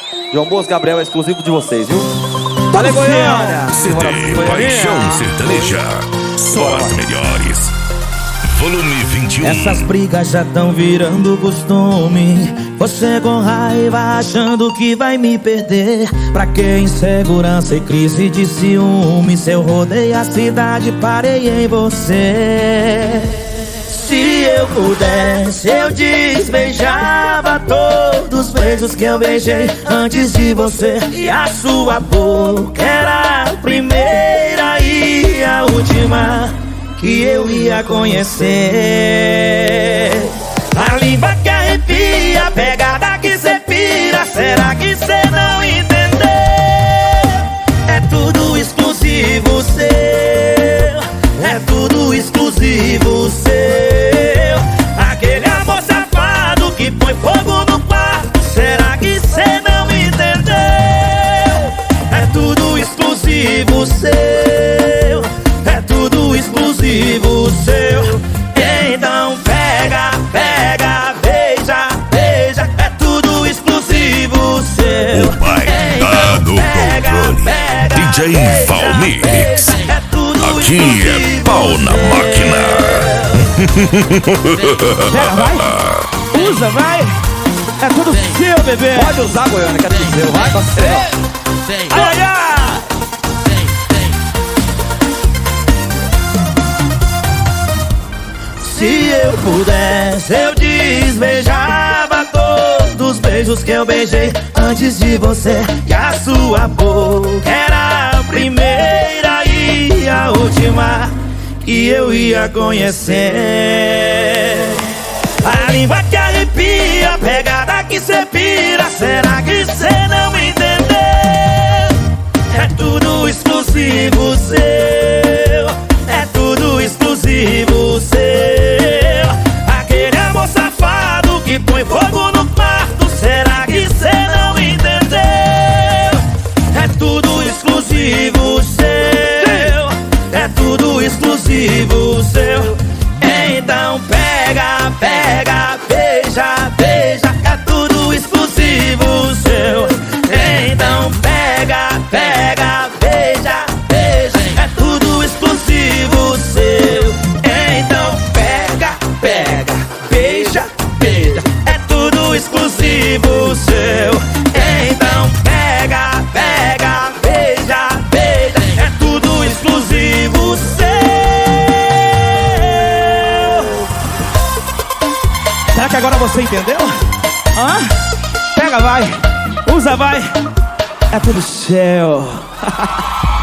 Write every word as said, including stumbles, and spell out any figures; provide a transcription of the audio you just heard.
João Bosco Gabriel é exclusivo de vocês, viu? Valeu, Goiânia! C D Paixão Sertaneja, só as melhores. Volume vinte e um. Essas brigas já tão virando costume. Você com raiva achando que vai me perder. Pra que insegurança e crise de ciúme? Se eu rodei a cidade, parei em você. Se eu pudesse, eu desbeijava todos os beijos que eu beijei antes de você. E a sua boca era a primeira e a última que eu ia conhecer. A língua que arrepia, a pegada que cê pira. Será que cê não entendeu? É tudo exclusivo seu. É tudo exclusivo seu. Aquele amor safado que põe fogo no quarto. Será que cê não entendeu? É tudo exclusivo seu. É tudo exclusivo seu. Então pega, pega, beija, beija. É tudo exclusivo seu. O pai tá no controle. D J Valmix. Aqui é pau na máquina. Pega, vai. Usa, vai. É tudo seu, bebê. Pode usar, Goiânia, que é tudo seu. Vai, você. Olha! Se eu pudesse, eu desbeijava todos os beijos que eu beijei antes de você. E a sua boca era a primeira e a última que eu ia conhecer. A língua que arrepia, a pegada que cê pira. Será que cê não entendeu? É tudo exclusivo seu. É tudo exclusivo seu. Que põe fogo no quarto. Será que cê não entendeu? É tudo exclusivo seu. É tudo exclusivo seu. Então pega, pega, beija, beija. É tudo exclusivo seu. Então pega, pega, beija, beija. É tudo exclusivo seu. Então pega, pega, beija, beija. É tudo exclusivo seu. Então pega, pega, beija, beija. É tudo exclusivo seu. Será que agora você entendeu? Hã? Pega, vai. Usa, vai. É tudo seu.